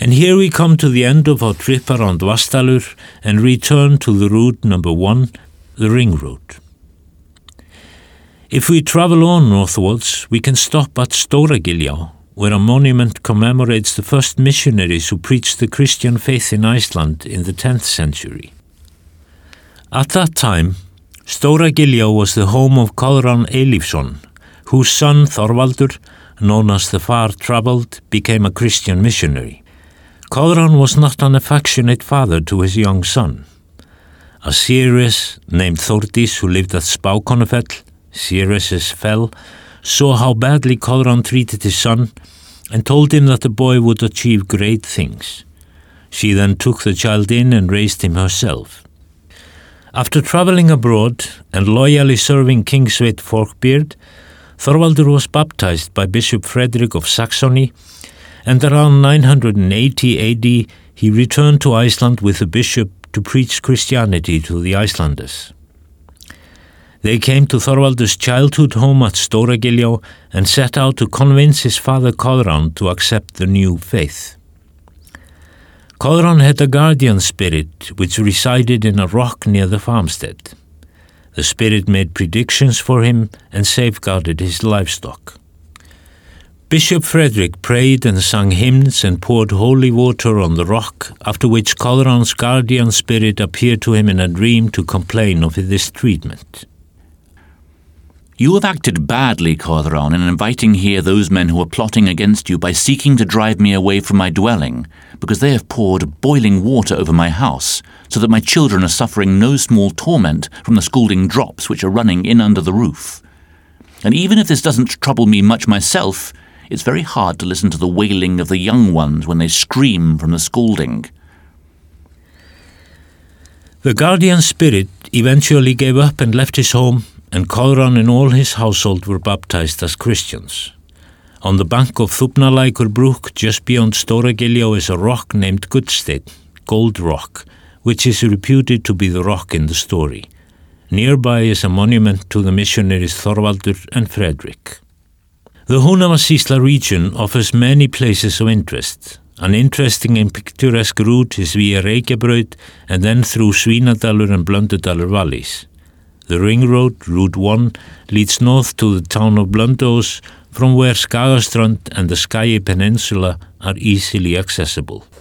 And here we come to the end of our trip around Vatnsdalur and return to the route number 1, the ring road. If we travel on northwards, we can stop at Stóra-Giljá, where a monument commemorates the first missionaries who preached the Christian faith in Iceland in the 10th century. At that time, Stóra-Giljá was the home of Koðrán Eilífsson, whose son Þorvaldur, known as the Far-Travelled, became a Christian missionary. Koðrán was not an affectionate father to his young son. A seeress named Þórdís, who lived at Spákonufell, Seeress's Fell, saw how badly Koðrán treated his son and told him that the boy would achieve great things. She then took the child in and raised him herself. After travelling abroad and loyally serving King Sveinn Forkbeard, Þorvaldur was baptized by Bishop Frederick of Saxony, and around 980 AD he returned to Iceland with the bishop to preach Christianity to the Icelanders. They came to Þorvaldur's childhood home at Stóra-Giljá and set out to convince his father Koðrán to accept the new faith. Koðrán had a guardian spirit which resided in a rock near the farmstead. The spirit made predictions for him and safeguarded his livestock. Bishop Frederick prayed and sang hymns and poured holy water on the rock, after which Koðrán's guardian spirit appeared to him in a dream to complain of this treatment. You have acted badly, Koðrán, in inviting here those men who are plotting against you by seeking to drive me away from my dwelling, because they have poured boiling water over my house, so that my children are suffering no small torment from the scalding drops which are running in under the roof. And even if this doesn't trouble me much myself, it's very hard to listen to the wailing of the young ones when they scream from the scalding. The guardian spirit eventually gave up and left his home, and Koðrán and all his household were baptized as Christians. On the bank of Þúfnalækur just beyond Stóra-Giljá, is a rock named Gullsteinn, Gold Rock, which is reputed to be the rock in the story. Nearby is a monument to the missionaries Þorvaldur and Frederick. The Húnavatnssýsla region offers many places of interest. An interesting and picturesque route is via Reykjabraut and then through Svínadalur and Blöndudalur valleys. The ring road, Route 1, leads north to the town of Blönduós, from where Skagaströnd and the Skagi Peninsula are easily accessible.